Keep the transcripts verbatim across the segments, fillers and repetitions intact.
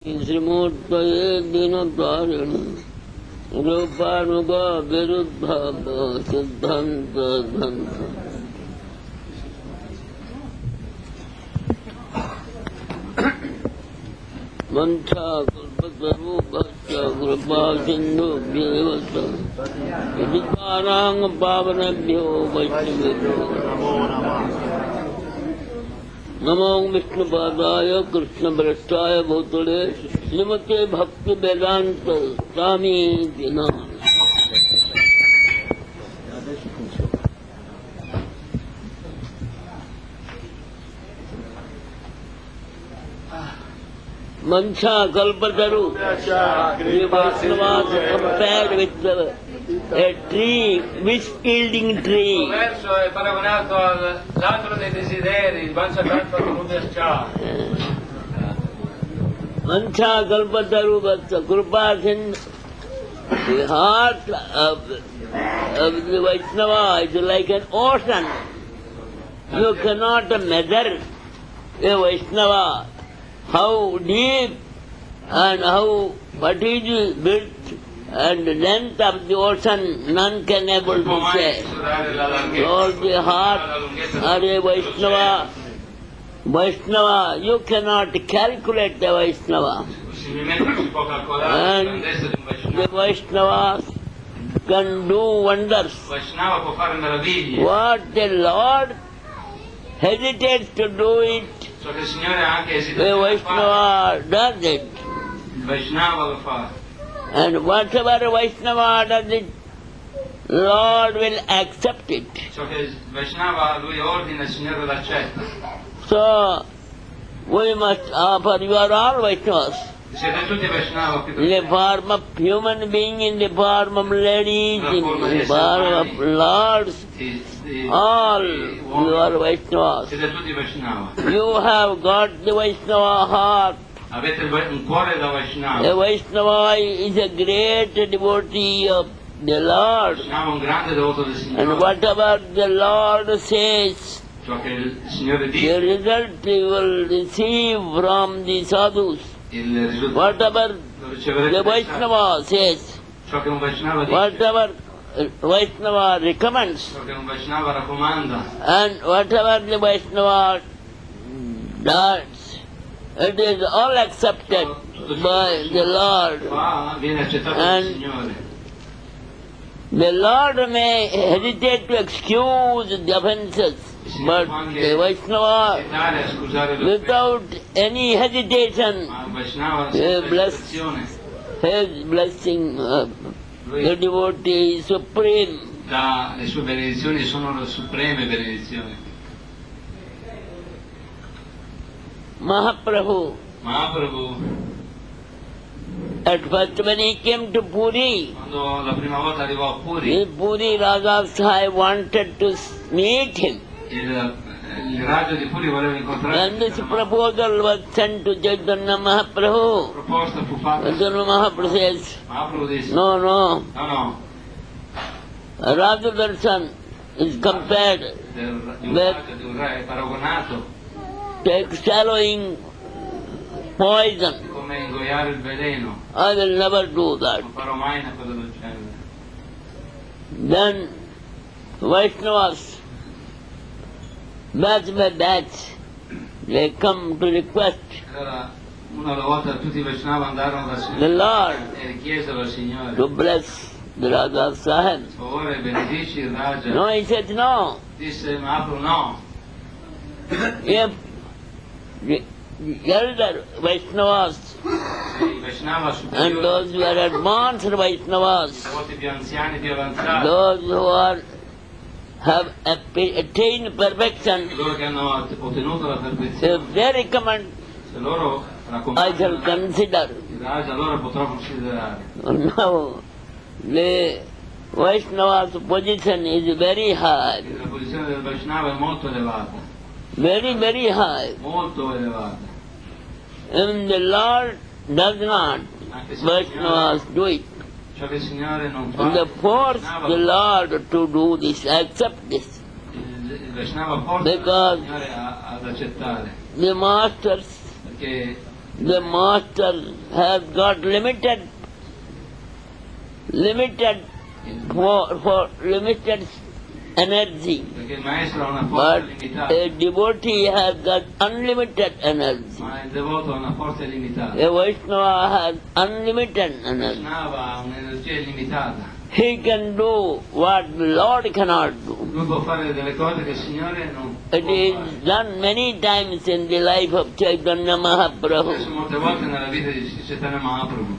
श्रीमूर्तये दीनतारिण रूपानुग विरुद्ध सिद्धांत धंत वंशा कल्पतरूपश्च कृपा सिन्धुभ्येव च पतितानां पावनेभ्यो वैष्णवेभ्यो नमो विष्णुपादाय कृष्णभ्रष्टाय भूतले श्रीमते भक्ति वेदांत स्वामी नाम। Mancha Kalpataru, the Vaishnavas compared with the, a tree, wish-yielding tree. Il verso è paragonato all'altro dei desideri, il Mancha Kalpataru Vyascha. Mancha Kalpataru Vyascha, Krupasin, the heart of, of the Vaishnava is like an ocean. You cannot measure a Vaishnava. How deep and how what is the width and length of the ocean, none can able to say. Or the heart or a Vaishnava, Vaishnava, you cannot calculate the Vaishnava. And the Vaishnavas can do wonders. What the Lord hesitates to do it, So che il Signore ha anche the Vaishnava does it. Il Vaishnava lo fa. And whatever Vaishnava does it, Lord will accept it. Ciò che il Vaishnava lui ordina, il Signore lo accetta. So, we must offer, you are all Vaishnavas. Siete tutti Vaishnava qui In the form of human being, in the form of ladies, in the form of lords, all you are Vaishnavas. Siete tutti Vaishnava. You have got the Vaishnava heart. Avete un cuore da Vaishnava. The Vaishnava is a great devotee of the Lord. Vaishnava è un grande devoto del Signore. And whatever the Lord says, Ciò che il Signore the dice, result you will receive from the sadhus. il risultato Whatever lo riceverete the dai Vaishnava says, santi. Ciò che un Vaishnava dice, whatever Vaishnava recommends, ciò che un Vaishnava raccomanda, and whatever the Vaishnava does, it is all accepted by the Lord. qua viene accettato dal And Signore. the Lord may hesitate to excuse the offences, but the Vaishnava, Accettare e scusare le offese. without any hesitation, Ma un Vaishnava Eh, senza bless- esitazione, his blessing, uh, the lui devotee is supreme. dà le sue benedizioni, sono le supreme benedizioni. Mahaprabhu, Mahaprabhu, at first when he came to Puri, quando la prima volta arrivò a Puri, the Puri Raja Sahib wanted to meet him. il, il raggio di Puri voleva incontrare And this proposal was sent to Chaitanya Mahaprabhu. La proposta fu fatta. Chaitanya Mahaprabhu says, Mahaprabhu disse, no, no, no, no, Raja Darshan is compared del, di un Beh. raggio di un re è paragonato to swallowing poison. come ingoiare il veleno. I will never do that. Non farò mai una cosa del genere. Then Vaishnavas, batch by batch, they come to request Allora, una alla volta tutti i Vaishnava andarono dal the Signore Lord e richiesero al Signore, to bless the Raja Sahib. per favore benedici il Raja. No, he said no. Disse Mahaprabhu no, If the the elder Vaishnavas i Vaishnava and superiori, those who are advanced i Vaishnavas, devoti più anziani, più avanzati, those who are have atta- attained perfection, loro che hanno ottenuto la perfezione, if they recommend, se loro I raccomandano shall consider. il Raja, allora potrò considerare. Now, the Vaishnava's position is very high, La posizione del Vaishnava è molto elevata, very, very high. molto elevata. And the Lord does not, Anche se il Vaishnavas Signore, do it. ciò che il Signore non fa, And they il force Vaishnava the Lord to do this, accept this. il- il Vaishnava forza il Because Signore a- ad accettare, the masters, perché the master has got limited, limited for, for limited energy, Perché il maestro ha una forza but limitata, a devotee has got unlimited energy. ma il devoto ha una forza illimitata. A Vaishnava has unlimited Il energy. Vaishnava ha un'energia illimitata. He can do what the Lord cannot do. Lui può fare delle cose che il Signore non It può is fare. done many times in the life of Chaitanya Adesso Mahaprabhu. molte volte nella vita di Chaitanya Mahaprabhu.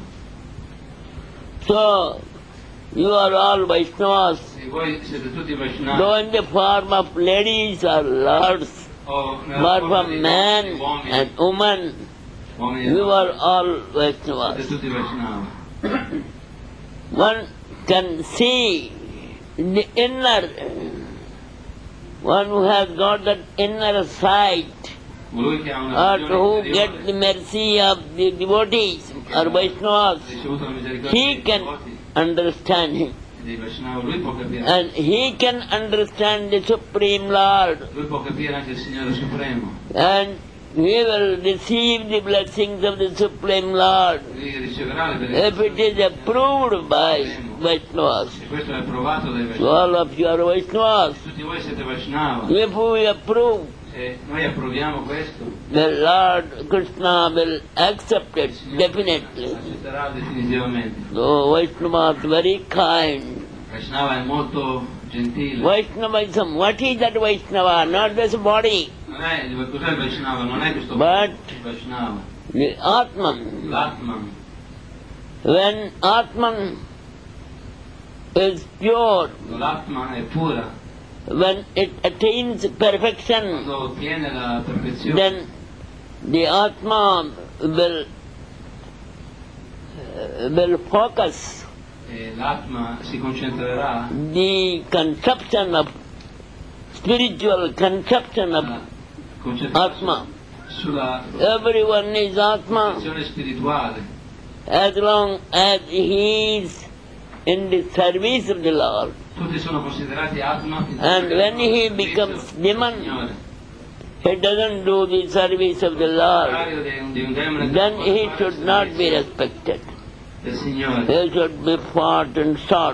So, you are all Vaishnavas, E voi siete tutti Vaishnava. though in the form of ladies or lords, O nella but forma from di man uomini, and woman, uomini e you donne. are all Siete Vaishnavas. tutti Vaishnava. One can see the inner, one who has got that inner sight, Colui che ha una or visione who interiore, gets the mercy of the devotees or Vaishnavas, ha ricevuto la misericordia he dei can devoti understand him. e dei Vaishnava, lui può capire. And he can understand the Supreme Lord. Lui può capire anche il Signore Supremo. And he will receive the blessings of the Supreme Lord Lui riceverà le if it is approved by Vaishnavas. E questo è approvato dai So Vaishnava. all of you are Vaishnavas. Tutti voi siete Vaishnava. If we approve, Se noi approviamo questo, the Lord Krishna will accept it il Signore definitely. accetterà definitivamente. So Vaishnava is very kind. Vaishnava è molto gentile. Vaishnavism, what is that Vaishnava? Not this body, Non è, cos'è il Vaishnava? Non è questo But- Vaishnava. the Atman. L'Atman. When Atman is pure, L'Atman è pura. when it attains perfection, Quando ottiene la perfezione, then the Atma will, uh, will focus e l'Atma si concentrerà the conception of spiritual conception of a concentrarsi Atma. sulla Everyone is Atma concezione spirituale. as long as he is in the service of the Lord. Tutti sono considerati Atma. And when he becomes demon, Signore. he doesn't do the service of the Lord. Contrario di un, di un demone che Then può he fare should not be servizio respected. del Signore. He should be fought and shot.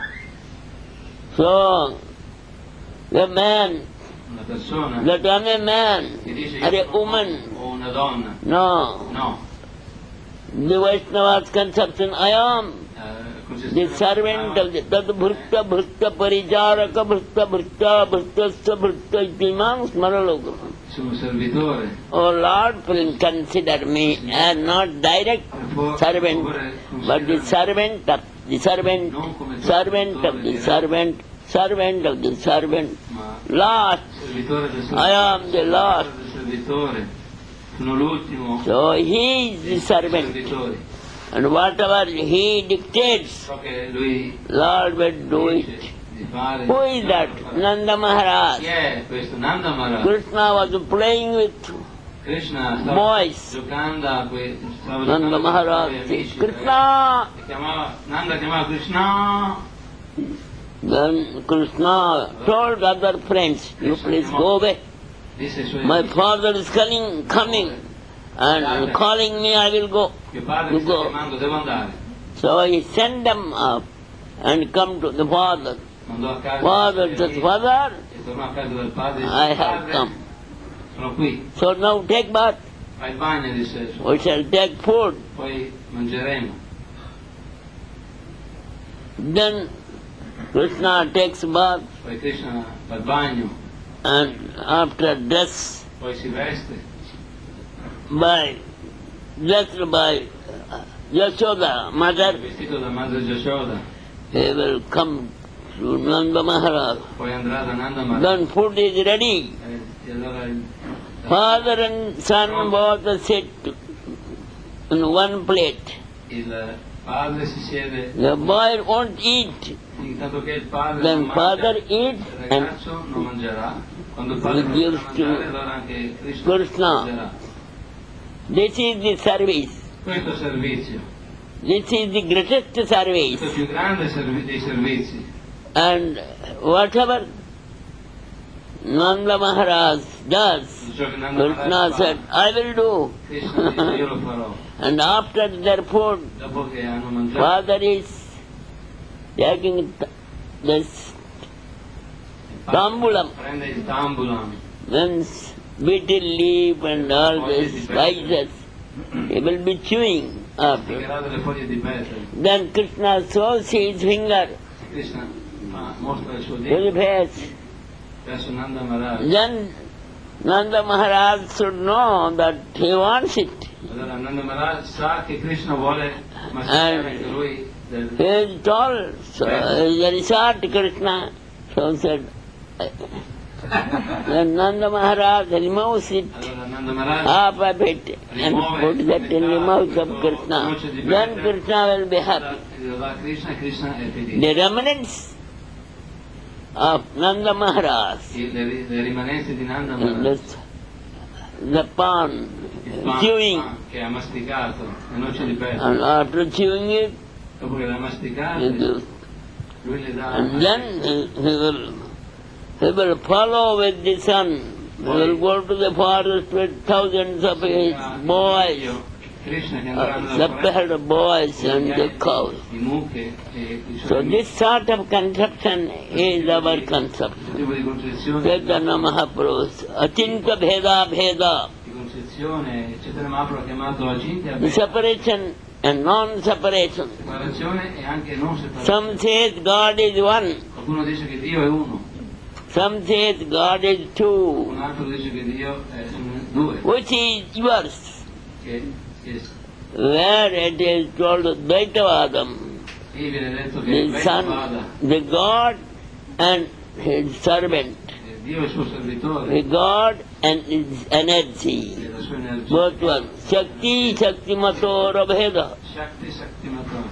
So, the man, Una persona that I'm a man che dice or a io sono woman, o una donna. no. No. The Vaishnava's conception, I am Eh, the servant of the Tad Bhrutta Bhrutta Parijaraka Bhrutta Bhrutta Bhrittasya Bhrutta Itiman Smaraloka. sono un servitore. Oh Lord, please consider me as not direct servant, but the servant of the servant, servant of the servant, servant of the servant. Ma Last, servitore del servitore. I am the last. Del servitore. Sono l'ultimo. So he is the dei servant. servitori. And whatever he dictates, So che lui Lord will do dice it. di fare. Who is that? Nanda Maharaj. Chi è questo? Nanda Maharaj. Krishna was playing with Krishna stava boys. giocando a quei stava Nanda giocando con i Maharaj suoi said, amici. Krishna. E chiamava, Nanda chiamava Krishna. Then Krishna told other friends, you please go away. Disse ai suoi My amici, father is coming, coming and calling me, I will go. mio padre You mi sta go. chiamando, devo andare. So he sent them up and come to the father. Andò a casa Father dei said, amici Father, e tornò a casa del padre e disse, I have padre, come. sono qui, So now take bath. fai il bagno, disse, We shall take food. poi mangeremo. Then Krishna takes bath Poi Krishna fa il bagno, and after dress poi si veste, by dressed by Yashoda, mother, vestito da madre Yashoda, he will come to Nanda Maharaj. poi andrà da Nanda Maharaj. Then food is ready. E allora il Father and son both sit in one plate. il padre si siede, The boy won't eat. intanto che il padre Then non father mangia, eats il and ragazzo non mangerà. Quando il padre he non gives mangerà, to allora anche Krishna Krishna. mangerà. This is the service. Questo è servizio, This is the greatest questo è il service. più grande servi- dei servizi. And whatever Nanda Maharaj does, ciò che Nanda Krishna Maharaj said, fa, I will do. Krishna dice io lo farò. And after their food, Dopo che hanno mangiato, Father is taking th- this tambulam, prende il tambulam, means betel leaf and all these spices. He will be chewing after. piccherà delle foglie di betel. Then Krishna shows his finger Krishna fa- mostra il suo to dito the face. verso Nanda Maharaj. Then Nanda Maharaj should know that he wants it. Allora Nanda Maharaj sa che Krishna vuole masticare anche lui del... He is tall, so he is very short, Krishna. So said, then Nanda Maharaj removes it, Allora Nanda Maharaj half of it, and put that in the mouth of Krishna. Then Krishna will be happy. lo dà a Krishna e Krishna è felice. The remnants of Nanda Maharaj, Le, le rimanenze di Nanda Maharaj, the, the pan, il pan, chewing, pan che ha masticato, le noci di petto, and after chewing it, dopo che l'ha masticato, he gives. lui le dà And then he, he will he will follow with the sun. He will go to the forest with thousands of his boys, Krishna che uh, andranno the alla foresta, paired boys and the cows. di mucche e i So suoi this sort of conception is our concept. questo tipo di concezione, Chaitanya Mahaprabhu's Achinta Bheda Bheda, di concezione Chaitanya Mahaprabhu ha chiamato Acintya the separation and non-separation. separazione e anche non separazione. Some says God is one, Qualcuno dice che Dio è uno, some says God is two. un altro dice che Dio è sono due, Which is yours? che, che Where it is told Dvaitavadam, qui viene detto che the è son, Vada, the God and his servant, Dio è il suo servitore, the God and his energy, e la sua energia, both one. Shakti Shaktimato Rabheda. Shakti Shaktimato,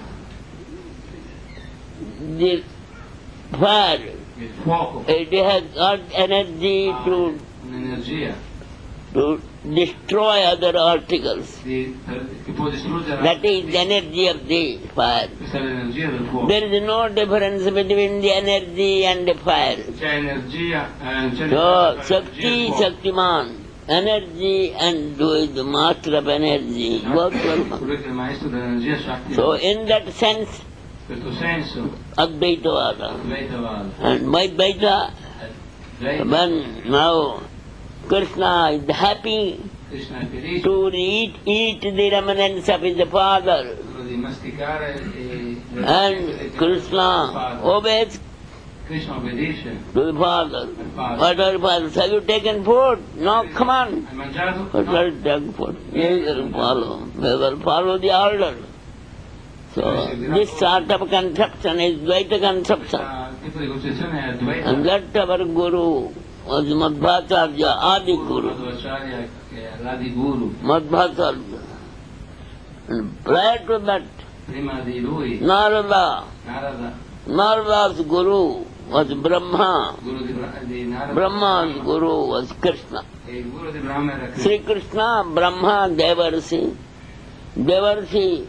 The fire, il fuoco, it has got energy ha to, un'energia to destroy other articles. di, per- che può distruggere That is the energy of the fire. questa è l'energia del fuoco. There is no difference between the energy and the fire. C'è energia, eh, c'è So, differenza tra Shakti, energia e fuoco. Shaktiman, energy and who is the master of energy, both one. Colui che è il maestro dell'energia Shakti. So, in that sense, In questo senso, Advaitavada. Advaita Vada. And Advaita, Advaita, when now Krishna is happy Krishna è felice to eat, eat the remnants of his father, quello di masticare e and Krishna obeys Krishna obbedisce. to the father. What are the fathers? Have you taken food? No, come on. Hai mangiato? But No. let them put, we will follow. We will follow the order. So this sort of conception is Dvaita conception. Questo tipo di concezione è Advaita. And that our Guru was Madhvacharya, Adi Guru. Madhvacharya che è l'Adi Guru. Madhvacharya. And prior to that, Prima di lui, Narada, Narada, Narada's Guru was Brahma. guru di, Bra- di Narada. Brahma's Guru was Krishna. E il guru di Brahma era Krishna. Sri Krishna, Brahma, Devarsi. Devarsi,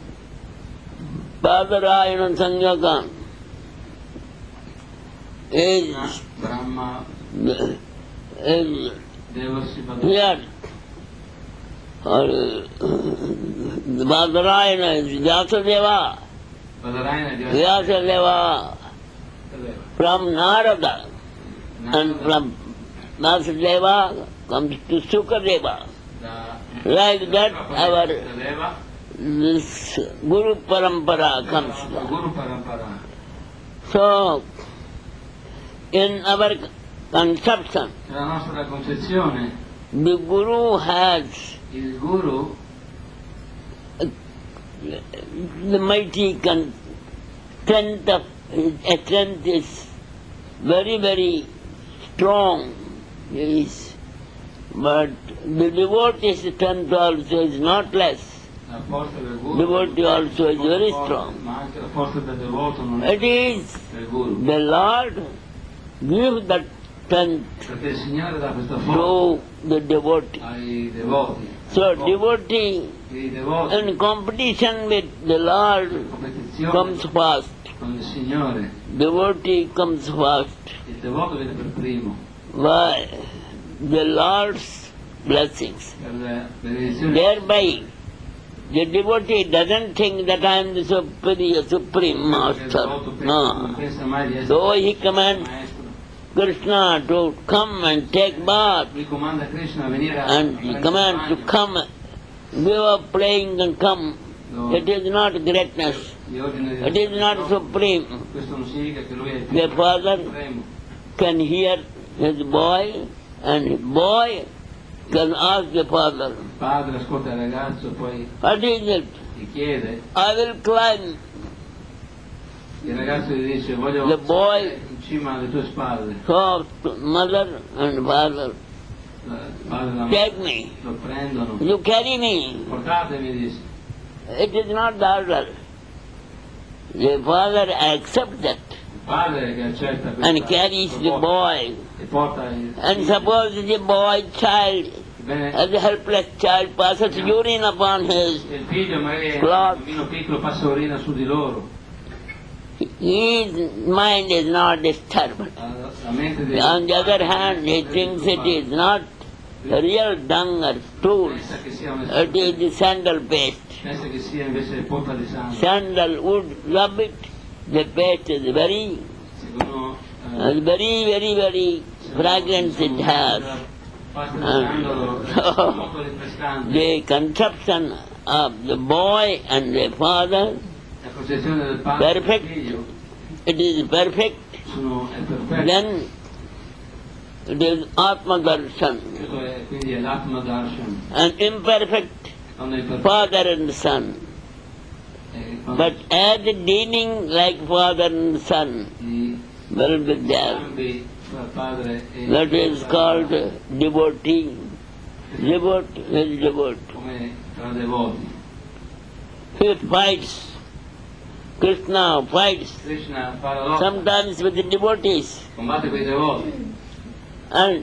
Padarayana Sanyakan is, Brahma, is Devarsi, Padma. here. Or Padarayana is Vyasadeva. Padarayana di Vyasadeva from Narada. And from Vyasadeva comes to Sukadeva. Da- Like that our Deva, this Guru Parampara comes. Guru Parampara. So, in our conception, Nella nostra concezione, the Guru has il guru, the mighty con- strength of his strength is very, very strong. Is, but the devotee's strength also is not less. la forza del guru, Devotee also is very strong. ma anche la forza del devoto non è It is del guru. the Lord gives that strength Perché il Signore dà questa forza to the devotee. ai devoti. So devotee I devoti in competition with the Lord in competizione comes first. con il Signore, Devotee comes first. il devoto viene per primo. by the Lord's blessings. per le benedizioni. Thereby, the devotee doesn't think that I am the superior, supreme master. No. Non pensa mai di essere So he commands maestro. Krishna to come and take bath, Lui comanda Krishna a venire a and he prendere commands to bagno. come, give up playing and come. Lo- It is not greatness. gli ordina di- It is not supreme. Questo non significa che lui è il The father supremo. can hear his boy, and his boy can ask the father, Il padre ascolta il ragazzo, poi what is it? gli chiede, I will climb. il ragazzo gli dice voglio The boy- stare in cima alle tue spalle. So mother and father, Il padre e la take madre me. lo prendono. You carry me. Portatemi, dice. It is not the order. The father accepts that Il padre che accetta and questa carries the proposta boy. e porta il And suppose the boy child, Bene, as a helpless child, passes urine upon his, il figlio magari è un Cloth. bambino piccolo, passa urina su di loro. his mind is not disturbed. La, la mente dei On the other hand, he thinks it is not real dung or stool. pensa che sia un It is the sandal paste. pensa che sia invece polpa di sangue. Sandal would rub it. The paste is very, Secondo uh, eh, very, very, very fragrance it has. pasta di And sandalo so, è molto rinfrescante. the conception of the boy and the father, La concezione del padre e del Perfect. figlio it is perfect. sono, è perfetta. Then it is Atma Darshan. Questo è, quindi è l'Atma Darshan, And imperfect quando è perfetto. father and son. E quando But as dealing like father and son i will be there. scambi tra padre e That is figlio, called devotee. Devote is devote. come tra devoti. He fights. Krishna fights Krishna fa la lotta, sometimes with the devotees. combatte con i devoti, And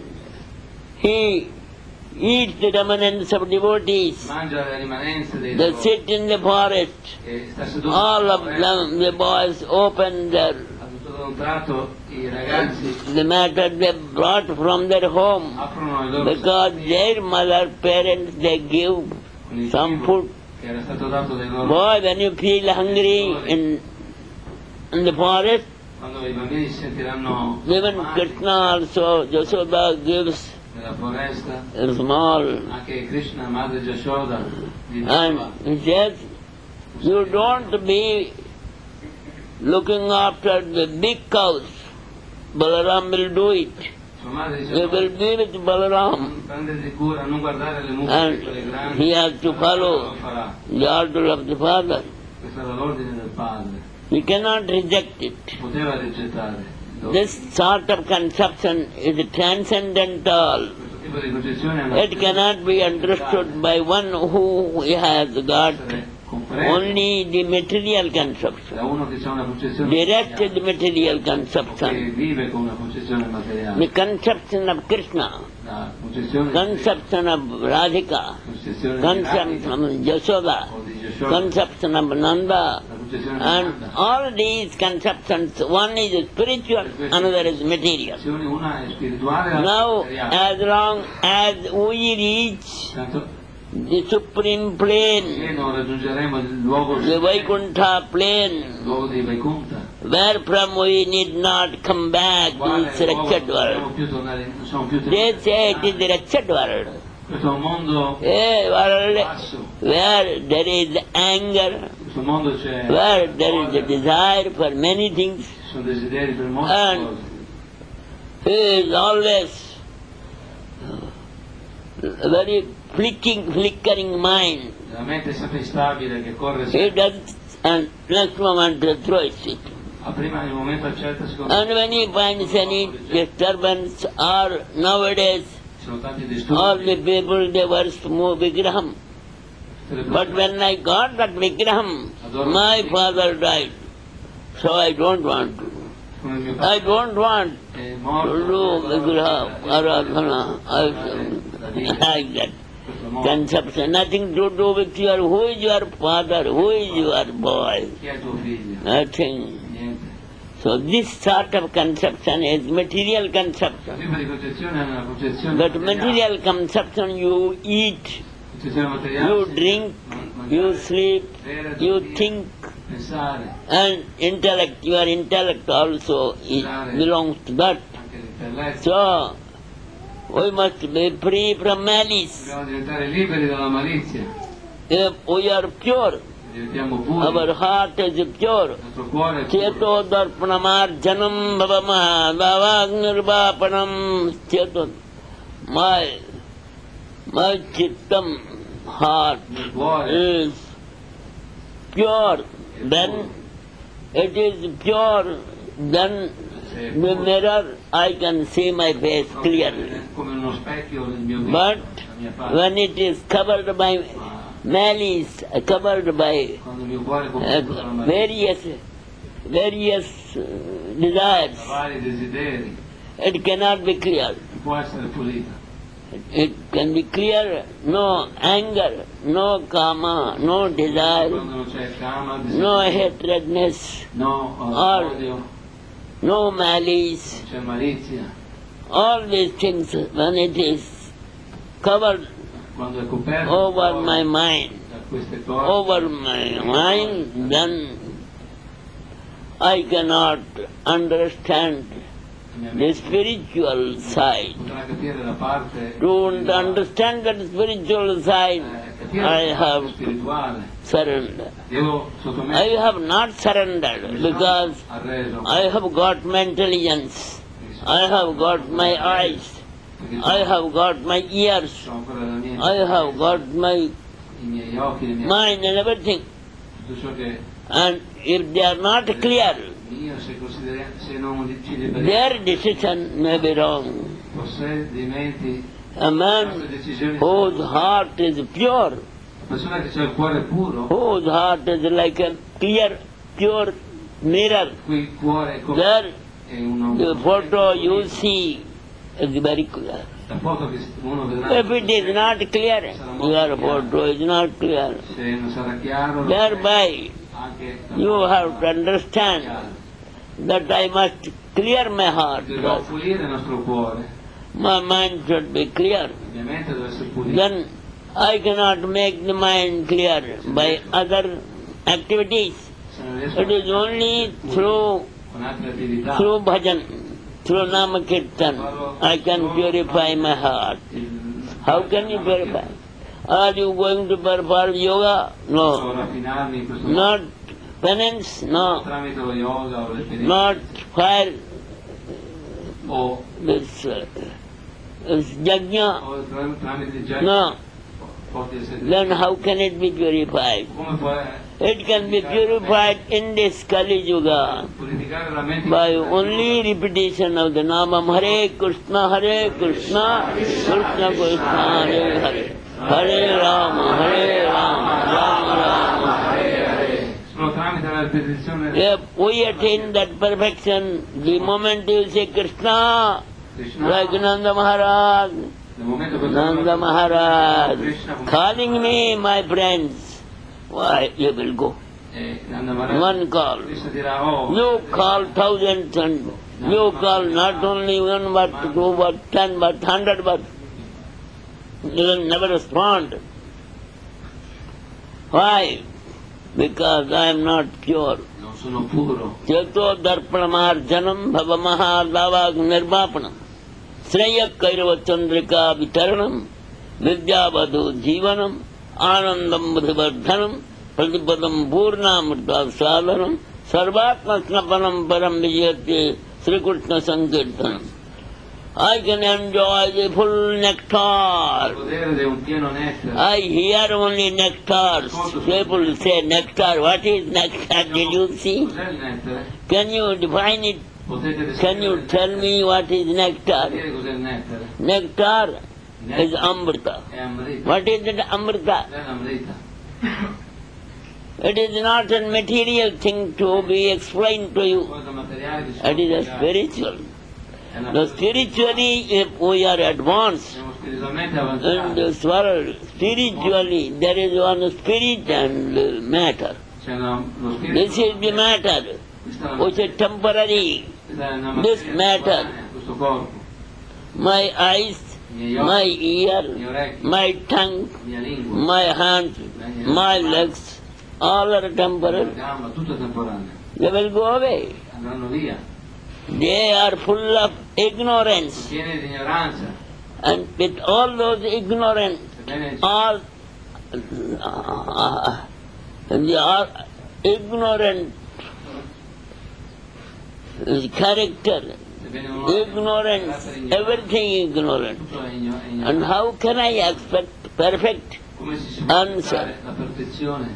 he eats the remnants of devotees. mangia le rimanenze dei They devoti, sit in the forest. e sta seduto All of eh, them, the boys, open their a tutto da un tratto i ragazzi the matter they brought from their home. aprono i loro Because sacchi their mother, parents, they give con il some cibo food. che era stato dato dai loro Boy, when you feel hungry in, in the forest, quando i bambini si sentiranno even amati Krishna also, Yashoda gives nella foresta, a small. anche Krishna, madre Yashoda, gli And diceva he says, you don't be looking after the big cows. Balaram will do it. sua madre You diceva will be with Balaram. non prendete cura, non guardare le mucche And quelle grandi, he has to follow lo farà. the order of the father. Questo era l'ordine del padre, We cannot reject it. poteva rigettare. This sort of conception is transcendental. Questo tipo di concezione è una It cannot be understood by one who has got essere compresa only the material conception. da uno che ha una concezione The rest is materiale, the material o che conception. vive con una concezione The materiale. conception of Krishna, La concezione conception of Radhika, concezione di conception Radhika, of Yashoda, o di Yashoda, conception of Nanda, la concezione di and Nanda. all these conceptions, one is spiritual, another is material. Una è spirituale, l'altra Now, è materiale. as long as we reach Tanto the supreme plane, che non raggiungeremo il luogo, the il Vaikuntha plane, luogo di Vaikuntha, where from we need not come back to quale this luogo wretched non possiamo world. più tornare, non siamo più They say it is tornati. the wretched world. Questo è un mondo A world basso, where there is anger, in questo mondo c'è where there is a voglia, desire for many things, ci sono desideri per molte And- cose. he is always a very flicking, flickering mind. La mente è sempre instabile, che corre He sempre. does, and next moment he throws it. A prima nel momento accetta, secondo And when he finds any disturbance, or nowadays, ci sono tanti all disturbi. the people they worship more Vigraham. tutte le But persone when I got that Vigraham, my father died. So I don't want to. come il mio I padre don't want è to morto, do Vigraha, Aradhana, I- la vita, like that. questo mondo. Conception, nothing to do with your, who is your father, who is your boy, Chi è tuo figlio? nothing. Niente. So this sort of conception is material conception. Tipo di concezione è una concezione But materiale. material conception, you eat, Concezione materiale, you sì. drink, Mangiare, you sleep, bere, you dormire, think, pensare, and intellect, your intellect also is, belongs to that. anche l'intelletto. So, we must be free from malice. Dobbiamo diventare liberi dalla malizia, If we are pure, diventiamo puri, our heart is pure. il nostro cuore è puro. Cheto darpanamarjanam bhavama bhavagnirvapanam cheto. My, my chittam heart Il cuore is pure. Then it is pure. Then è in the puro. mirror I can see my face clearly. È come uno specchio del mio viso, But la mia faccia. when it is covered by malice, covered by Quando il mio cuore è uh, coperto dalla malizia, various, various uh, desires, da vari desideri, it cannot be clear. non può essere pulita. It can be clear, no anger, no kama, no desire, Quando non c'è kama, no desiderio, hatredness, no uh, Or- odio, no malice. non c'è malizia. All these things, when it is covered Quando è coperto over il my cuore mind, da queste cose, over my mind, then I cannot understand la mia the mente spiritual side. potrà capire la parte To understand that spiritual side, eh, capire I la parte have spirituale. surrendered. Devo I sottomettere, have not surrendered mi sono because arreso, I have got my intelligence, mi sono- I have got my eyes, perché I sono- have got my ears, sono ancora la mia I have got my i miei occhi, le mie mind and everything. tutto ciò che And if they are not clear, io se consideriamo, se non ci liberiamo their decision may be wrong. possedimenti, A le man nostre decisioni whose sono- heart is pure, la persona che ha il cuore puro, whose heart is like a clear, pure mirror, qui il cuore è come there è uno, the photo you see is very clear. la foto che uno vedrà, If it is not clear, your photo is not clear. se non sarà chiaro, Thereby, anche you have to understand that I must clear my heart dobbiamo first. pulire il nostro cuore, My mind should be clear. la mia mente deve essere pulita. Then I cannot make the mind clear by other activities. Se non riesco It is only through con altre attività, through bhajan, through Namakirtan, I can purify my heart. il- How can you purify? Are you going to perform yoga? posso No. raffinarmi in questo Not penance? modo No. tramite lo yoga o le penitenze Not fire, o, this, uh, this yajna? o tra- tramite il genere No. forti di sede. Then how can it be purified? Come può It can be purified in this Kali Yuga purificare la mente by only repetition of the Namam Hare Krishna, Hare Krishna, Krishna Krishna, Hare Hare, Hare Rama, Hare Rama, Rama Rama, Hare Hare. solo tramite la ripetizione If we attain that perfection, the moment you say Krishna, Krishna, like Nanda Maharaj, nel momento che Nanda Maharaj, calling me, my friends, why you will go? eh, Nanda Maharaj, One call. Krishna dirà oh You call thousands and you call not only one but two but ten but hundred but you will never respond. Why? Because I am not pure. non sono puro, Cheto darpanamarjanam bhavamaha davag nirvapanam Sreya kairava chandrika vitaranam Vidyavadhu jivanam Anandam buddhivardhanam Pratipadam purnamrita sadhanam Sarvatma snapanam param vijayati Sri Krishna Sankirtanam. I can enjoy the full il nectar. potere è un pieno nettare. I hear only nectar. People say nectar. What is nectar? Did you see? Cos'è il nettare? Can you define it? Potete Can you descrivere- tell me what is nectar? dire cos'è il nettare? Nectar is Nettare amrita. è amrita. What is it amrita? Cos'è l'amrita? It is not a material thing to be explained to you. Cosa materiale di It is a spiegare. spiritual. È una The cosa- spiritually, if we are advanced siamo spiritualmente in avanzati. this world, spiritually there is one spirit and uh, matter. C'è una- lo spirito This is the matter. Questa è una which is temporary. questa è una This materia matter. temporanea, questo corpo, My eyes, i miei occhi, my i miei ear, orecchi, my tongue, la mia lingua, my hands, my legs, all are la temporary. gamba, tutto è temporaneo. They will go away. Andranno via. They are full of ignorance. Pieni di ignoranza. And with all those ignorance, Sebbene all uh, they are ignorant character, sebbene uno abbia un ignorance, carattere ignorante, everything ignorant. tutto è igno- è ignorante. And how can I expect perfect? Come si può Answer. aspettare la perfezione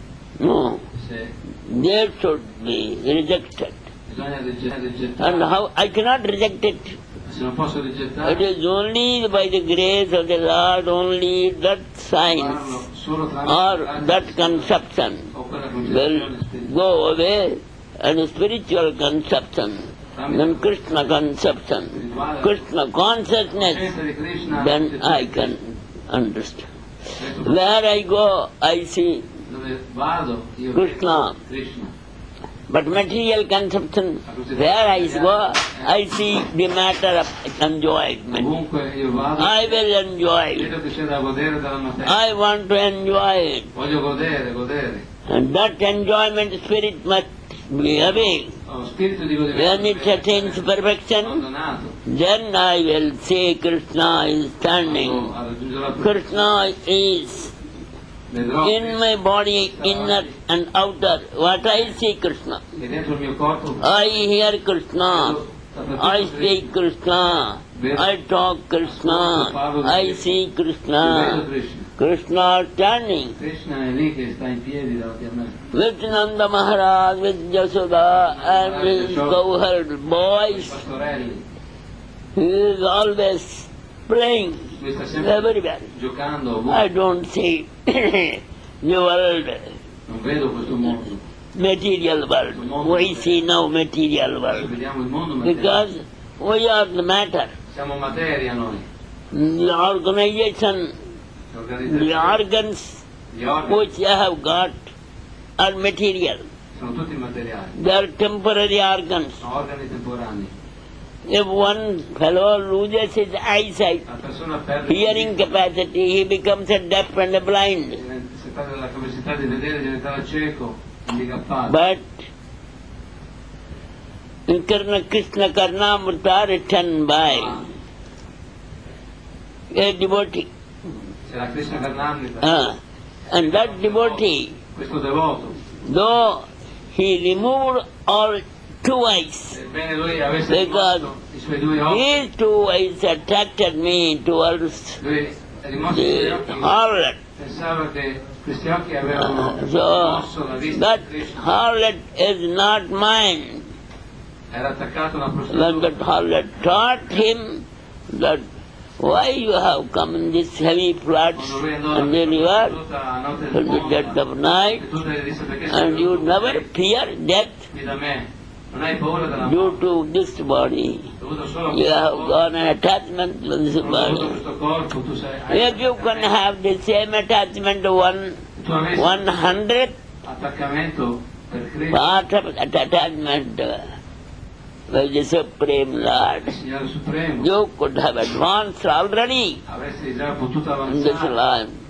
No, se they should be rejected. bisogna rigge- And rigettare? how I cannot reject it. Se non posso It rigettare, is only by the grace of the Lord, only that parlo science solo tramite or la that grazia conception o quella will concezione spirituale. go away, and spiritual conception, then Krishna conception, Krishna consciousness, Coscienza di Krishna, then I can understand. Where I go, I see, dove vado io Krishna. vedo Krishna. but material conception, where I go, I see the matter of enjoyment. Ovunque io vado, I will enjoy it. vedo che c'è da godere dalla materia. I want to enjoy it. Voglio godere, godere. And that enjoyment spirit must be away. Ho spirito di godere. When it attains perfection, Abbandonato. then I will say Krishna is standing. A raggiungere la Krishna is vedrò in my body, inner and outer. What I see Krishna. che dentro il mio corpo I hear Krishna. I speak Krishna. I talk Krishna. I see vedo Krishna. Krishna. Krishna standing. Krishna è lì che sta in piedi davanti a me. With Nanda Maharaj, with Yashoda and his cowherd I boys, pastorelli. he is always playing Lui sta sempre everywhere. giocando I ovunque. don't see the world, Non vedo questo mondo. material world. We see now material Noi world vediamo il mondo materiale. because we are the matter. Siamo materia noi. The organization, the L'organizzazione, organs gli organi which I have got are material. sono tutti materiali. They are temporary organs. Sono organi temporanei. If one fellow loses his eyesight, La persona perde hearing capacity, he becomes a deaf and a blind. se perde la capacità di vedere diventare cieco, handicappato. But in Karna Krishna Karnamrita written by a devotee, C'è la Krishna Karnamrita, uh, and that devotee, questo devoto, though he removed all two eyes, sebbene lui avesse Because rimosso i suoi due occhi, these two eyes attracted me towards lui rimosso i suoi the occhi, harlot. pensava che questi occhi avevano Uh, so mosso la vista that di Krishna. harlot is not mine. Era attaccato a una When that prostituta. harlot taught him that why you have come in this heavy floods Quando lui andò alla and the river prostituta a notte in del the mondo, dead of night, e tu le disse perché sei and you venuto never qui fear death da me, non hai paura della due morte, to this body. dovuto solo a You questo have corpo, got an attachment to this dovuto a body. questo corpo, tu sei, hai If you can have the same attachment to one tu avessi one hundredth attaccamento per Krishna, part of that attachment uh, with the Supreme Lord, il Signore Supremo, you could have advanced already avresti già potuto in this avanzare. life.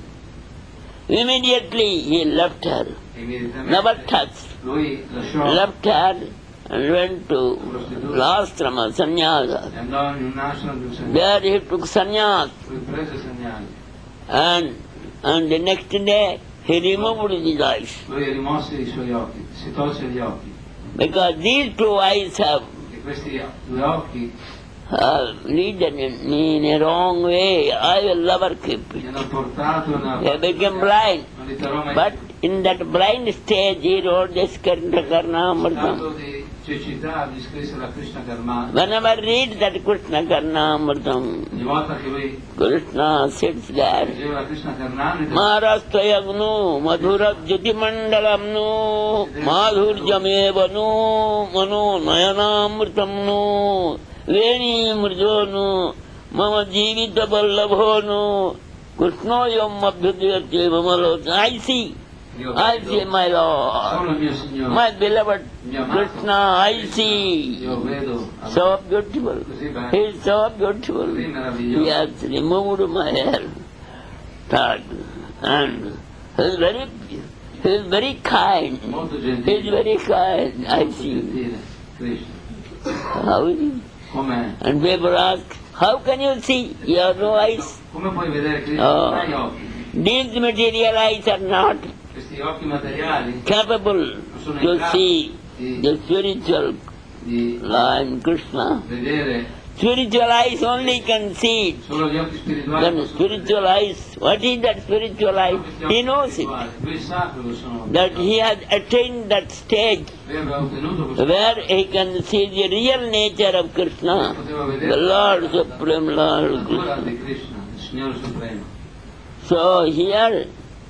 Immediately he left her, Immediatamente never touched, lui lasciò left her and went to l'ashrama, sannyasa. e andò in un ashram di un segnale. There he took sannyas, Lui prese segnali. and, and the next day he removed his eyes, Lui rimosse i suoi occhi, si tolse gli occhi. because these two eyes have E questi due occhi uh, leadden me in a wrong way. I will never keep mi it. hanno portato nella He became blind. non li terrò mai But più. in that blind stage, he wrote this Karna Karnamritam. Stato di cecità gli scrisse la Krishna Karma. Whenever I read that Krishna Karnamritam, Ogni volta che lui Krishna sits there. leggeva la Krishna Karnamrita, Maharasthayagnu, Madhura Jyutimandalamnu, Madhurjamevanu, Mano Nayanamritamnu, Veni Murjonu, Mama Jivita Ballabhonu, Krishnoyam Abhyudhyate Mamalot. I see Io I vedo see my Lord, solo il mio Signore. my beloved Mio amato Krishna, I see. Io vedo So beautiful. così bello, He is so beautiful. così He meraviglioso. has removed my hair. That, and he is very, he is very kind. Molto He is gentile. very kind. I Molto see. gentile. Krishna. How is he? Com'è? And people ask, how can you see? You have no eyes. Come puoi vedere Krishna? Oh. Non hai occhi. These material eyes are not Questi occhi materiali capable to see the spiritual di line Krishna. vedere Spiritual eyes only can see it. solo gli occhi spirituali. Then possono spiritual eyes, what is that spiritual eye? vedere. He knows it. Lui sa cosa sono. That he has attained that stage Lui aveva ottenuto questo. where he can see the real nature of Krishna, Poteva vedere the Lord Supreme la Lord natura Krishna. di Krishna, il Signore Supremo. So here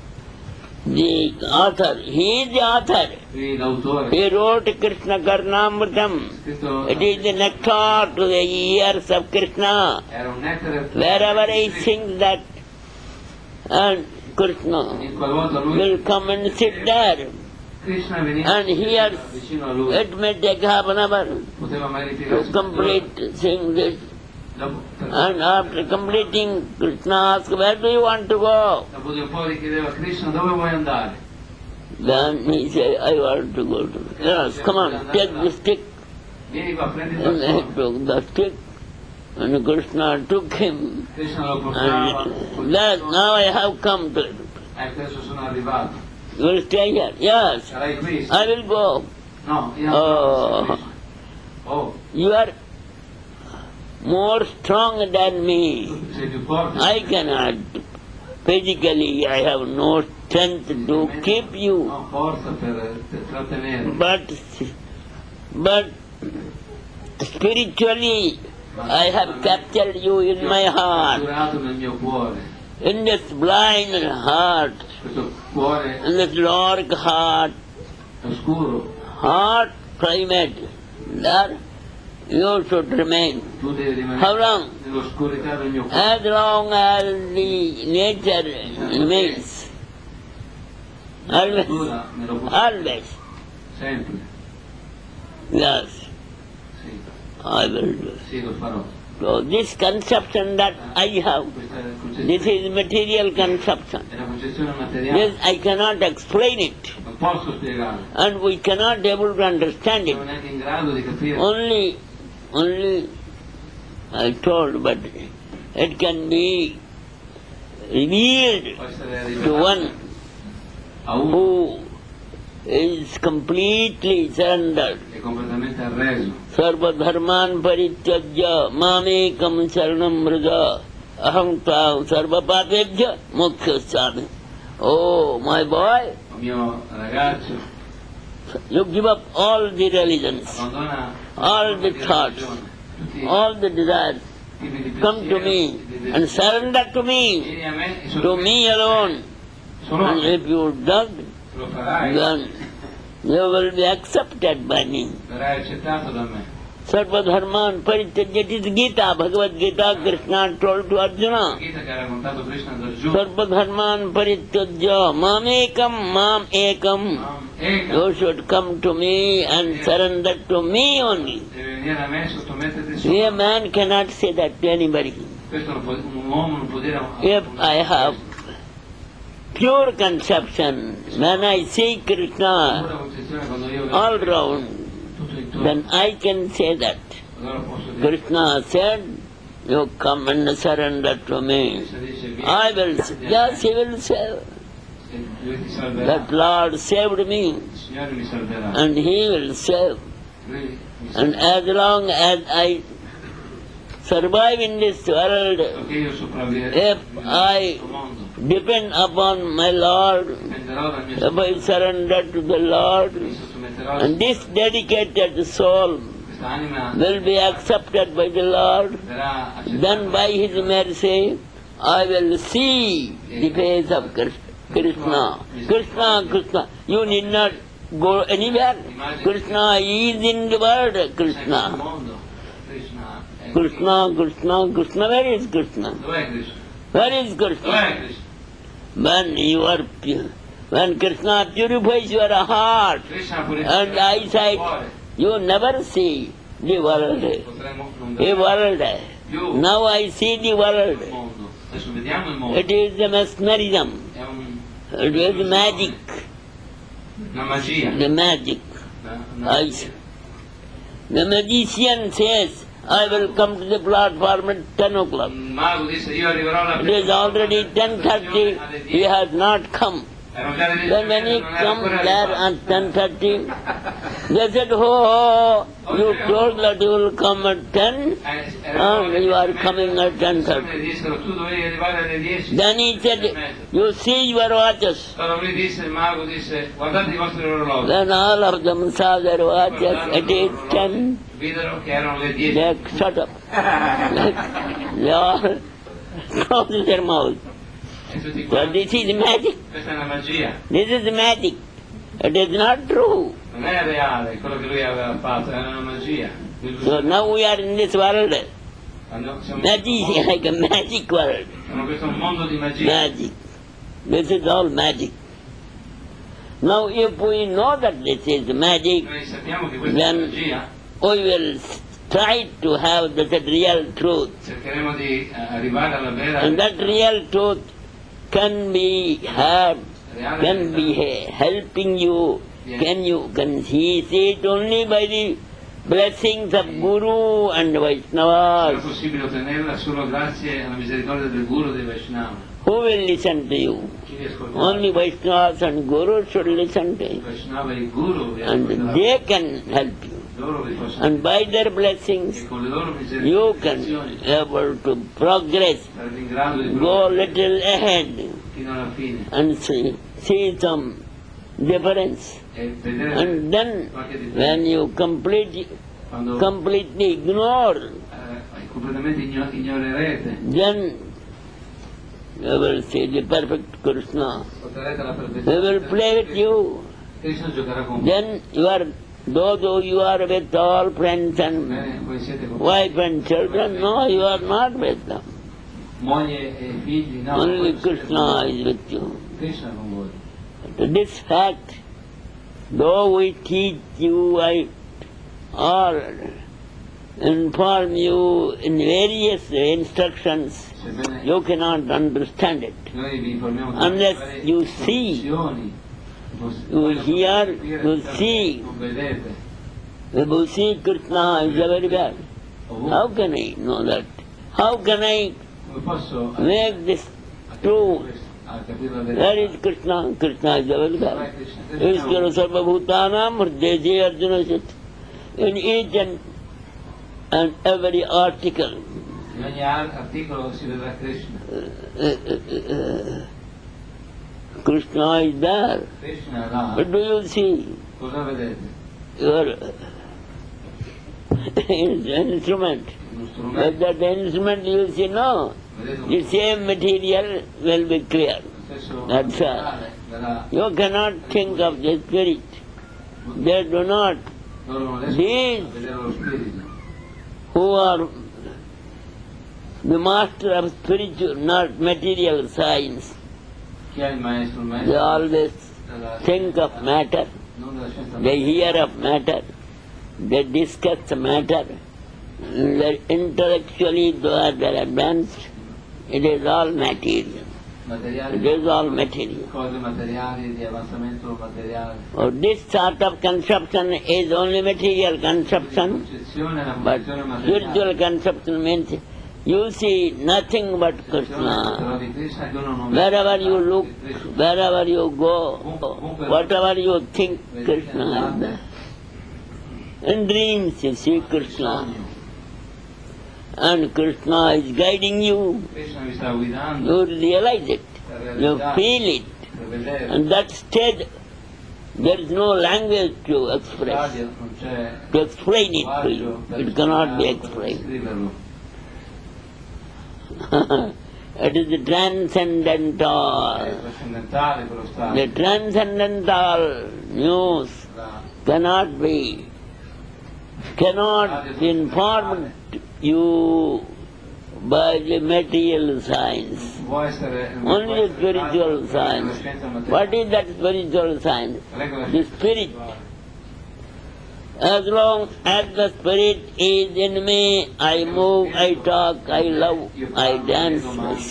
the author, he is the author. Qui l'autore He wrote Krishna Karnamritam. ha scritto It is the nectar to the ears of Krishna. era un nettare Wherever he sings that, and Krishna in qualvolta lui will come and sit there. Krishna veniva And here vicino a lui, it may take half an hour poteva mai to ripiegarsi. complete sing this. Dopo, And after completing, Krishna asks, where do you want to go? dopo di un po' richiedeva a Krishna dove vuoi andare? Then he said, I want to go to. Yes, come on, take the stick. Vieni qua, prendi il And he bastone. took the stick. And Krishna took him. Krishna lo portava. And that, now I have come to it. Ecco, adesso sono arrivato. You will stay here? Yes, Sarai qui? I will go. No, io Oh. non Oh, You are more strong than me. tu sei più forte. I cannot. Physically, I have no strength to keep you. No, forza per, per trattenere. But, but spiritually, I have captured you in my heart, Catturato nel mio cuore. in this blind heart, Questo cuore in this dark heart, oscuro. heart primate. There you should remain. Tu devi rimanere How long? nell'oscurità del mio cuore. As long as the nature remains. Always, Dura nell'oscurità. always. Sempre. Yes, Sì, I will do. sì, lo farò. So this conception that I have, Questa this concezione is material conception. è una concezione materiale. This I cannot explain it, Non posso spiegarlo. and we cannot able to understand it. Non è neanche in grado di capire. Only, only I told, but it can be revealed Può essere to rivelato one a uno who is completely surrendered. che è completamente arreso. Sarva dharman parityajya mamekam saranam mrja aham tvam sarva papebhya mokshasami. Oh, my boy, Il mio ragazzo you give up all the religions, abbandona all the thoughts, tutti all the desires. i tipi di Come to me pensieri, and surrender to me, vieni a me e solo to me alone. solo And se if you don't, lo farai, then you will be accepted by me. verrai accettato da me. Sarva dharman parityajya. It is Gita, Bhagavad Gita, Krishna told to La Arjuna. Gita che ha raccontato Krishna ad Arjuna. Sarva dharman parityajya mamekam mam ekam. Eka, You should come to me and surrender to me only. devi venire a me e sottometterti See, a solo. man cannot say that to anybody. Questo non può- un uomo non può dire a un If I have pure conception, when I see pura Krishna concezione quando io vedo all round, tutto intorno, then I can say that. allora posso dire. Krishna said, you come and surrender to me. Krishna dice, vieni, I will, vieni a yes, me, he will say, e lui ti salverà. that Lord saved me, Il Signore mi salverà. and he will save. Lui mi And salverà. as long as I survive in this world, Perché io sopravviverò if in I questo mondo. depend upon my Lord, Dipenderò dal mio if I surrender to the Lord, mi sottometterò. and this dedicated soul Questa anima will be accepted by the Lord, verrà accettata. then by His mercy I will see the face of Kris- Krishna. Krishna, Krishna. You need not go anywhere. Krishna is in the world. Sei nel Krishna. mondo. Krishna è qui. Krishna, Krishna, Krishna. Where is Krishna? Dov'è Krishna? Where is Krishna? Dov'è Krishna? When you are pu- When Krishna purifies your heart Krishna purifica and il eyesight, cuore, you never see the world. potremo non A vedere world. più Now I see the il world. mondo. Adesso vediamo il mondo. It is the mesmerism. È un, It is magic. una magia. The magic. Una, una I magia. see. The magician says, I will come to the platform at ten o'clock. Il mago disse io arriverò alla It is already ten thirty. He has not come. Erano già le Then when he non era come ancora there arrivato. at ten thirty, they said, oh, you told that you will come at ten, Eh, erano and le you are dieci e coming mezza. at ten Le thirty. persone dissero tu dovevi arrivare alle dieci. Then he said, you see your watches. Allora lui disse, il mago disse, guardate i vostri orologi. Then all of them saw their watches. Guardarono It i is loro ten. orologi, videro che erano le dieci. They shut up. They all closed their mouth. E tutti So quanti, this is magic. questa è una magia. This is magic. It is not true. Non è reale quello che lui aveva fatto, era una magia. So now we are in this world. Quando siamo That in is questo mondo, like a magic world. siamo in questo mondo di magia. Magic. This is all magic. Now if we know that this is magic, Noi sappiamo che questa è then magia, we will try to have the, the real truth. cercheremo di eh, arrivare alla vera And that real truth can be had, reale can be verità. he- helping you, can you can see it only by the blessings of Guru and Sarà Vaishnavas. possibile ottenerla solo grazie alla misericordia del Guru e dei Vaishnava. Who will listen to you? Chi vi ascolterà? Only Vaishnavas and Guru should listen to Il you. Vaishnava e il Guru vi And ascolterà. they can help you. Loro vi possono And by their blessings, e con le loro you can misericordiazioni able to progress, sarete in grado di go a progredire little ahead fino alla fine and see, see some difference. e vedere And then qualche differenza. when you complete, Quando completely ignore, eh, completamente igno- ignorerete, then you will see the perfect Krishna. porterete alla He perfezione. will play with you. Krishna giocherà con voi. Then you are, though, though you are with all friends and Bene, voi siete con wife and children, no, you are not with them. moglie e figli, no, Only voi siete Krishna con is with you. voi. Krishna con voi. This fact, though we teach you I, or inform you in various instructions, Sebbene you cannot understand it. noi vi informiamo Unless di varie you see, istruzioni, vos- you voi hear, non potete you capire, see. non vedete. You see Krishna is very bad. Ovunque. How can I know that? How can I Come posso make this a capire true? questo, a capire la verità? Where is Krishna? Krishna is very Dov'è bad. Krishna? Ishvara sarvabhutanam hridaya Arjuna said. In each and, and every article, In ogni ar- articolo si vedrà Krishna. uh, uh, uh, Krishna is there. Krishna è là. What do you see? Cosa vedete? Your instrument. Uno But strumento. that instrument you see, no. Vedete un The same material will be clear. lo stesso That's all. materiale verrà. You cannot think of the spirit. They do not. Loro non riescono These a vedere lo spirito. who are the master of spiritual, not material science, Chi è il maestro? Il they maestro always della think of matter, non della scienza they hear of matter, they discuss the matter, they intellectually they are very advanced, it is all material, materiali, it is all material. cose materiali, di avanzamento materiale. Oh, this sort of conception is only material conception, Concezione è una but concezione spiritual materiale. conception means you see nothing but Però Krishna. di Krishna che uno non vede Wherever you altro look, che Krishna. wherever you go, whatever you think, Krishna is there. In dreams you see Krishna, Sogno. and Krishna is guiding you. Krishna vi sta guidando You realize it, per you realizzare, feel it, per vedere. and that state there is no language to In express, stadio non c'è to explain it to linguaggio you. per It cannot be spiegarlo, per explained. descriverlo. It is the È transcendental. trascendentale quello The stadio. transcendental news La- cannot be, cannot inform you by the material science. Può essere Only the spiritual science. What is that spiritual science? The spirit. As long as the spirit is in me, I move, I talk, I love, I dance.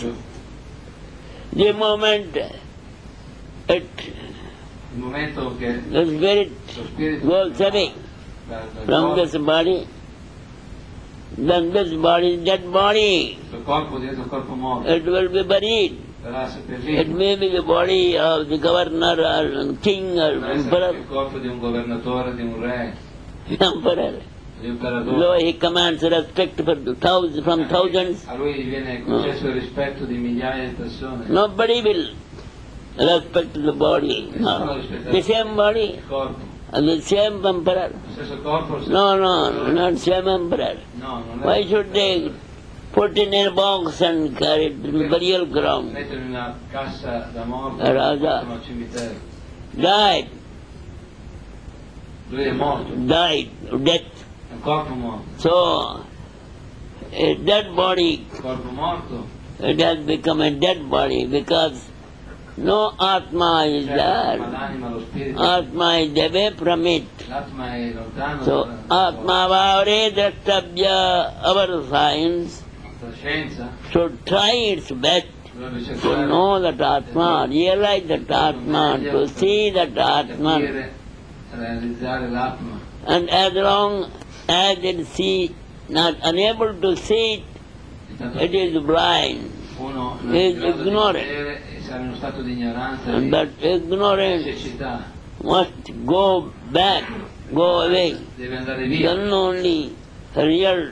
The moment it, il momento che the spirit lo spirito goes away dal- dal from corpo, this body, then this body is dead body. il corpo diventa un corpo morto, It will be buried. sarà It seppellito. may be the body of the governor or king or Può essere emperor. il corpo di un governatore, di un re, Emperor. di un imperatore. Though he commands respect for the thousands, from thousands, A lui viene concesso il rispetto di migliaia di persone. nobody will respect the body. No. The same body Il corpo, and the same emperor. lo stesso corpo, lo stesso- No, no, not same emperor. No, non è. Why should they put it in a box and carry it to the burial ground? Mettono in una cassa da morto, Eh, raga. al cimitero. Died, Lui è morto, died, death. è un corpo morto. So, a dead body, Il corpo morto, it has become a dead body because no Atma is cioè, there. ma l'anima, lo spirito, Atma is away from it. l'atma è lontano So, dal Atma Vavare Drashtabhya, our science, la scienza, should try its best dovrebbe to cercare know that Atma, realize that Atma, to see that Atma. capire, realizzare l'atma. And as long as it see, not unable to see it, Intanto it is blind. uno non is è in grado di ignorant. vedere e sarà in uno stato di ignoranza, And di that ignorance cecità. must go back, go away. Deve andare via. Then only real,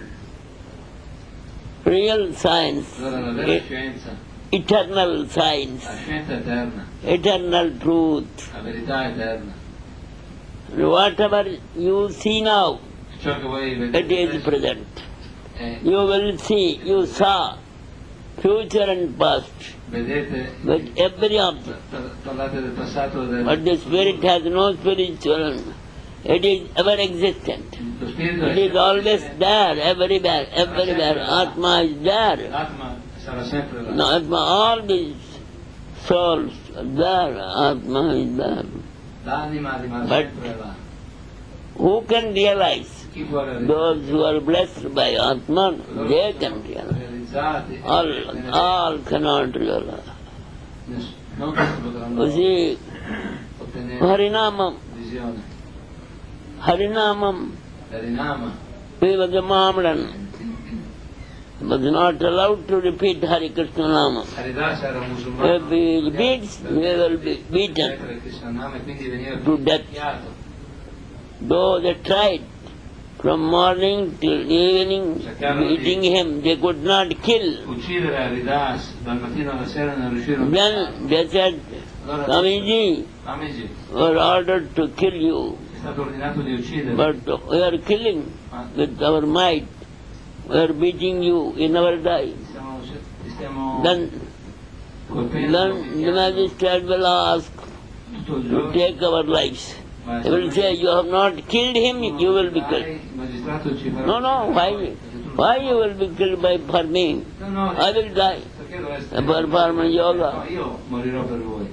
real science, Allora la vera e- scienza, eternal science, la scienza eterna, eternal truth. la verità eterna. Whatever you see now, Ciò che voi it vedete is adesso present. è, You will see, you saw future and past vedete, with every object. par- parlate del passato, del But the spirit has no spiritual. It is ever existent. lo spirito It is always there, everywhere, everywhere. Atma is there. l'atma sarà sempre là. No, Atma, all these souls are there. Atma is there. L'anima rimane But- sempre là. Who can realize? Chi può realizzare? Those who are blessed by Atman, they can realize. Realizzati, All, benedetti. all cannot realize. Ness- non tutti potranno You see, ottenere Harinamam, visione. Harinamam, Harinama he was a Mahamran. He was not allowed to repeat Hare Krishna Nama. Haridas era un musulmano. If he repeats, he will be beaten Ripetere Krishna Nama e quindi veniva to death. picchiato. Though they tried from morning till evening beating him, they could not kill. Uccidere Haridas dal mattino alla sera non riuscirono. Then they said, Allora, Swamiji, Swamiji, we are ordered to kill you, è stato ordinato di uccidere, but we are killing with our might. We are beating you, you never die. stiamo, ti stiamo Then, colpendo, then the magistrate will ask tutto il to giorno. take our lives. Ma He will say, you have not killed him, you will be killed. Il magistrato ci farà No, no, why? Why you will be killed by for me? No, no, I will die. perché dovreste Per farmi yoga. No, io morirò per voi.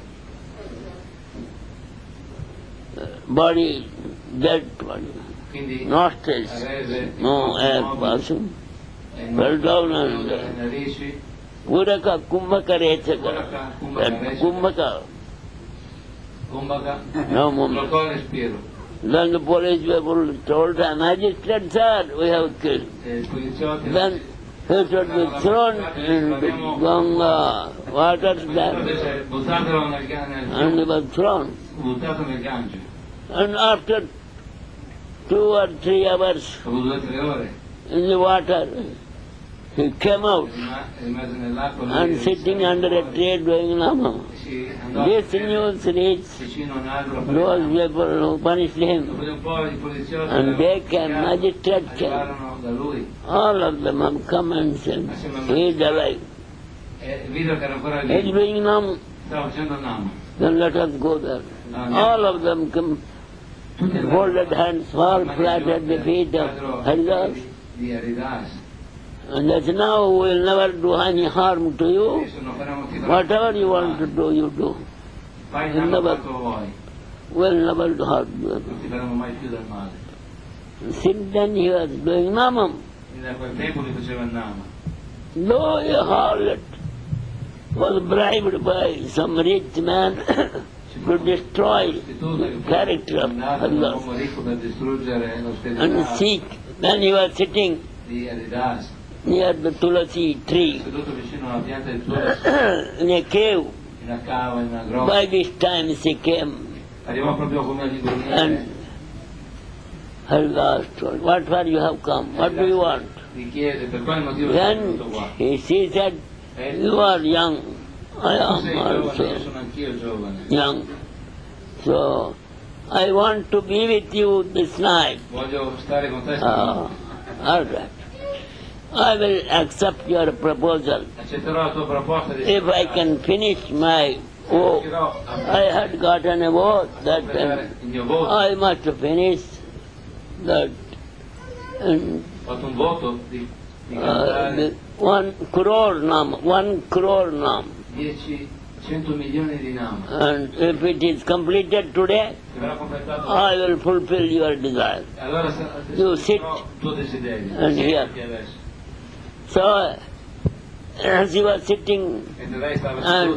Body, dead body. Quindi Nostrils, avere no air passing. Fell down and le narici, Puraka Kumbhaka Rechaka. That Kumbhaka, Kumbhaka, no moment. bloccò il respiro. Then the police people told the magistrate, sir, we have killed. E i poliziotti Then he should be thrown into Ganga, waters there. invece buttatelo nel, ga- nel And he was thrown. buttato nel Gange. And after two or three hours Dopo due o tre ore in the water, he came out rima- rimase nell'acqua lui and sitting under a tree doing Nama. si andò This news reached vicino a un albero per those people who punished him. dopo di un po' i poliziotti And they erano came, picchiati, magistrate came. arrivarono da lui All of them have come and said, he is alive. e videro che era ancora He is lì, doing Nama. stava facendo Nama. Then let us go there. All of them come, Tutti folded hands, fall flat at the feet of Haridas. di Haridas And that now will never do any harm to you. Adesso non faremo ti Whatever you want to do, you do. Fai il will male never, quanto vuoi, will never do harm you. non ti faremo mai più del male. Since then he was doing namam. Quindi da quel tempo li faceva il nama. Though a harlot was bribed by some rich man to destroy the character of Un Allah uomo ricco per distruggere and l'austerità seek, when he was sitting di Adidas, near the Tulasi tree seduto vicino alla pianta di Tulasi, in a cave. in una cava, in una grotta. By this time she came Arrivò proprio come all'indomani. and Haridas told, what for you have come? What do you want? Gli chiede per quale motivo sei venuto Then qua. he, she said, you are young, I Tu am sei giovane, io also sono anch'io giovane. young. So I want to be with you this night. Voglio stare con te Ah, stanotte. all right. I will accept your proposal Accetterò la tua proposta di if I can finish my oath. Riuscirò a I had gotten a vote that completare um, il mio voto. I must finish that and, Ho fatto un voto di, di uh, cantare the one crore nam, one crore nam. dieci, cento milioni di nama. And if it is completed today, Che verrà completato. I will fulfill your desire. Allora sarà You sit il tuo desiderio. and Siediti hear. adesso. So as he was sitting Mentre lei stava and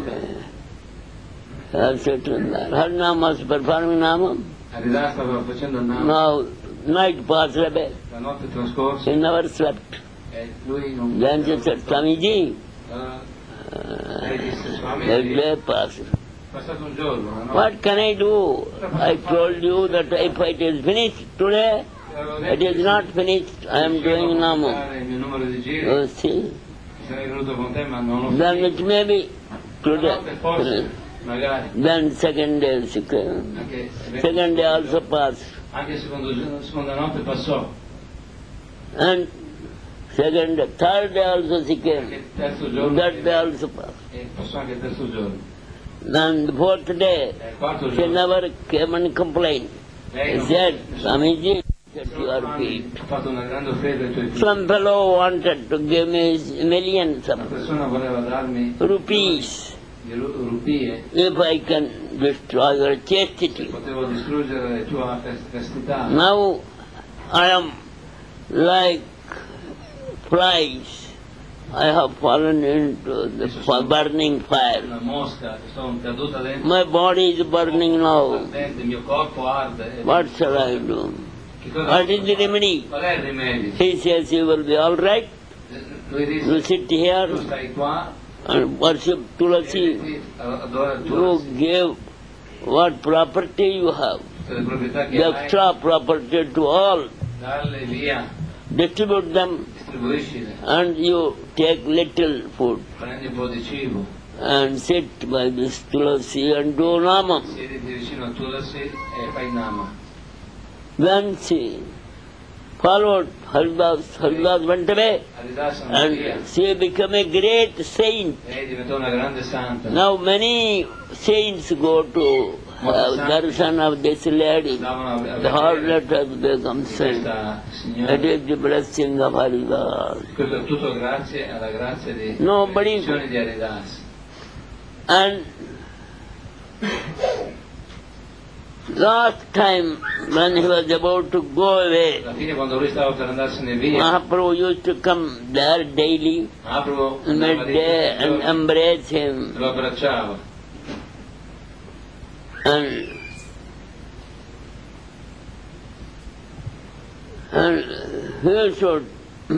seduta, uh, sitting there, her nam was performing namam. Aridà stava facendo il nama. Now night passed away. La notte trascorsa She never slept. e lui non Then she said, Swamiji, Allora, uh, lei disse, Swami, the è day passed. passato un giorno, una notte. What can I do? I told you that if it is finished today, it is not finished. I am doing namam. Il mio numero di giri, You see? sarei venuto con te, ma non l'ho Then finito. it may be today. Notte forse, magari, Then second day she came. anche, Second day also passed. anche il secondo giorno, seconda notte passò, And second day, third day also she anche came. il terzo giorno, That day also passed. e passò anche il terzo giorno. Then the fourth day, E il quarto she giorno, never came and complained. lei She non said, Swamiji, at your feet. ha fatto una grande offesa ai tuoi figli. Some fellow wanted to give me millions Una of persona voleva darmi rupees di ru- rupie, if I can destroy your chastity. potevo distruggere la tua cast- castità. Now I am like flies. I have fallen into the fi- burning fire. Una mosca, sono caduta dentro. My body is burning now. Ardente, il mio corpo arde. What shall I do? Che cosa What posso is the fare? remedy? Qual è il rimedio? He says you will be all right. Lui You disse, sit tu here stai qua, and worship Tulasi. siediti, adora il You tuo give what property you have. le proprietà che The hai, extra property to all. darle via, Distribute them distribuiscile, and you take little food prendi un po' di cibo, and sit by this Tulasi and do namam. siediti vicino a Tulasi e fai nama. Then she followed Haridas. Haridas went away Haridas andò via, and she became a great saint. lei diventò una grande santa. Now many saints go to have darshan of this lady. Andavano a The vedere harlot has become saint. questa It signora. is the blessing of Haridas. Questo è tutto grazie alla grazia di Nobody- benedizioni di Haridas. And last time when he was about to go away, Alla fine quando lui stava per andarsene via, Mahaprabhu used to come there daily, Mahaprabhu andava lì midday, tutti i and giorni, embrace him. lo abbracciava. And, and he should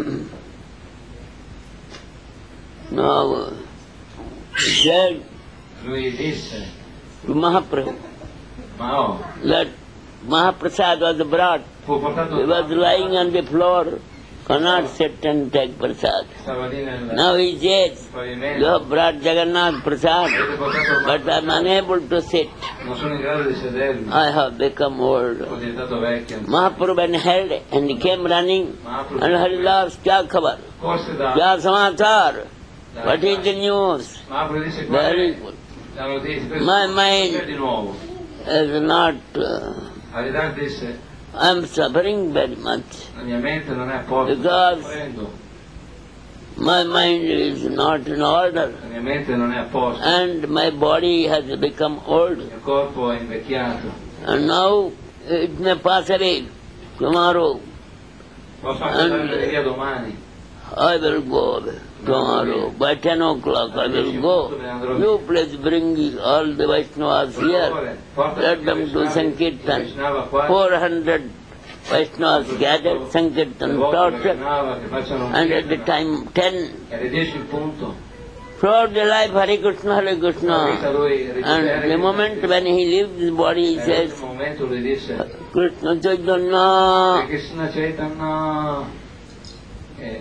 now he said Lui disse, to Mahaprabhu ma oh, that Mahaprasad was brought. fu portato He was lying on the floor, cannot sit and take prasad. stava lì nel Now he says, you pavimento, have brought Jagannath prasad, avete portato but I am unable to sit. non sono in grado di sedermi, I have become old. sono diventato vecchio. Mahaprabhu went ahead and he came running. Mahaprabhu And Haridas, kya khabar? corse da, Kya samachar? What is the news? Mahaprabhu disse qual Very è good. la notizia, My questo mind c'è di nuovo. is not, uh, Haridas disse, I am suffering very much. la mia mente non è a posto, Because- soffrendo. my mind is not in order, la mia mente non è a posto, and my body has become old. il mio corpo è invecchiato. And now it may pass away tomorrow. Posso anche andare via domani. I will go tomorrow. By ten o'clock I will go. You please bring all the Vaishnavas here. Let them do Sankirtan. Four hundred Vaishnavas gathered, Sankirtan torture, and at the time ten. E alle dieci in punto. Throughout the life, Hare Krishna, Hare Krishna. And the moment when he leaves his body, he says, Nel momento lui disse Krishna Chaitanya, Krishna Chaitanya e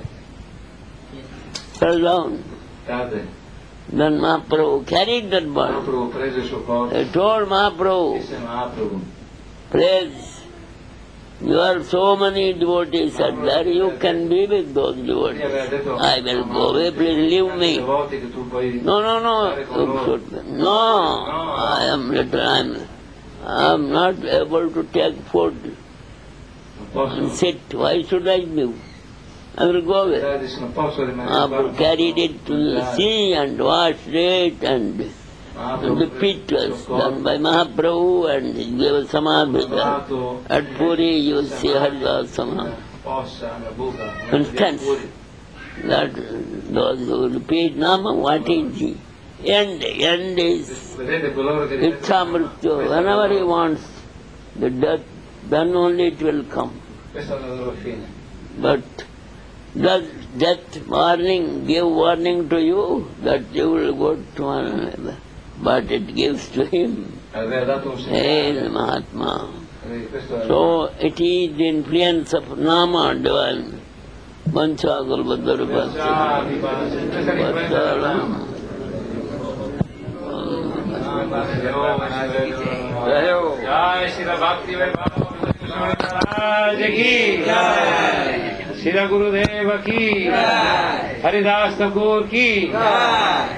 fell down. cade. Then Mahaprabhu carried that body. Mahaprabhu prese il suo corpo, They told Mahaprabhu, disse Mahaprabhu, please, you are so many devotees are there, you can be with those devotees. I will go away, please leave me. le volte che tu puoi No, no, no, you should, no, I am little, I am, I am not able to take food non posso, and sit. Why should I live? I will go away. disse non posso rimanere Mahaprabhu qua. carried it to the sea and washed it, and, and the pit was done by Mahaprabhu, and he gave Samadhi there. At Puri you will see Haridasa Samadhi. Possa, la buca, Instance that those who repeat Nama, what is the end? End is vedete coloro che Itchamrityu. Whenever he wants the death, then only it will come. questa è la loro fine. But does death warning give warning to you that you will go to another? But it gives to him. Aveva dato un Hey, segnale. Mahatma. Eh, questo è So it is the influence of Nama divine. Vanchagal Bhaddara Ah, mi pare. Questa è l'influenza Jai Shri Bhakti Vaibhav Maharaj ki Jai Shri Gurudeva ki Jai Haridas Thakur ki Jai